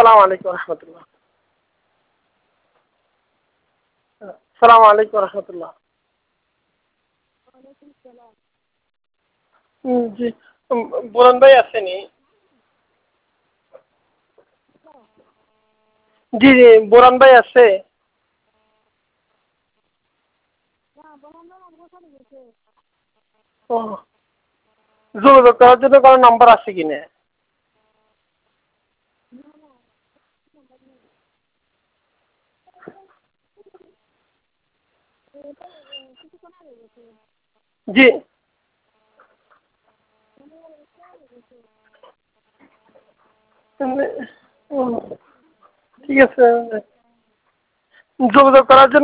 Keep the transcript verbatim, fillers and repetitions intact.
সালাম আলাইকুম রহমতুল্লাহ। সালাম আলাইকুম রহমতুল্লাহ। জি, বুরন ভাই আসেনি? জি জি, বুরন ভাই আছে? ও, যোগাযোগ করার জন্য কারো নাম্বার আছে কিনা? জি, ঠিক আছে, যোগাযোগ করার জন্য